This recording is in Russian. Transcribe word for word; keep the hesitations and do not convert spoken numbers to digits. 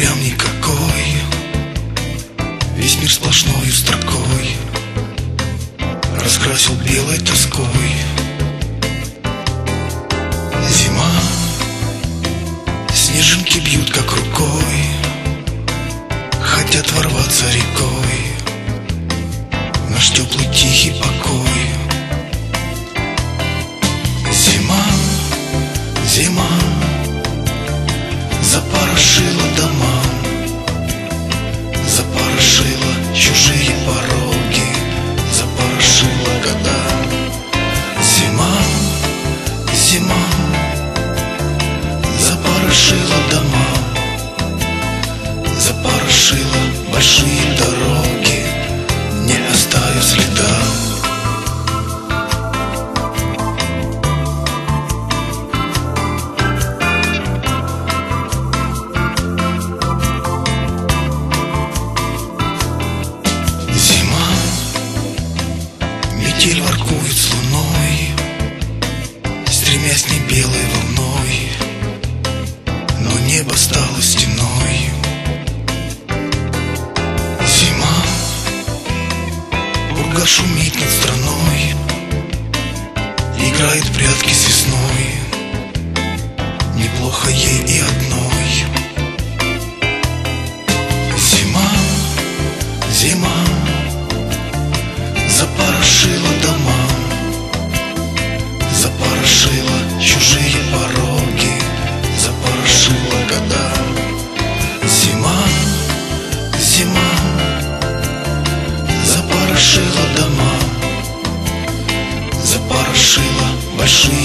прям никакой, весь мир сплошною строкой раскрасил белой тоской. Зима, снежинки бьют как рукой, хотят ворваться рекой в наш теплый тихий покой. Зима, зима запорошила дома, запорошила чужие пороги, запорошила года. Зима, зима запорошила дома, запорошила большие дороги, не оставив следа. Метель воркует с луной, стремясь не белой волной, но небо стало стеной. Зима, пурга шумит над страной, играет прятки с весной, неплохо ей и одной. Зима, зима запорошила дома, запорошила чужие пороги, запорошила года. Зима, зима запорошила дома, запорошила большие